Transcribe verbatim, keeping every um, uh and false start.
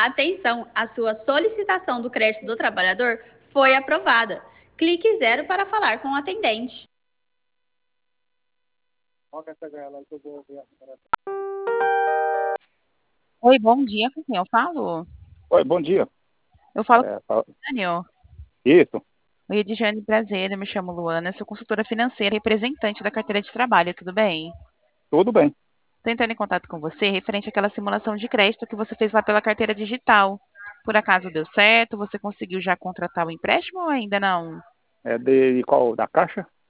Atenção, a sua solicitação do crédito do trabalhador foi aprovada. Clique zero para falar com o atendente. Oi, bom dia, com quem eu falo? Oi, bom dia. Eu falo É, com fala- o Daniel. Isso, Oi, Edjane, prazer, eu me chamo Luana, sou consultora financeira e representante da carteira de trabalho, tudo bem? tudo bem. Estou entrando em contato com você referente àquela simulação de crédito que você fez lá pela carteira digital. Por acaso deu certo? Você conseguiu já contratar o empréstimo ou ainda não? É de qual? Da Caixa?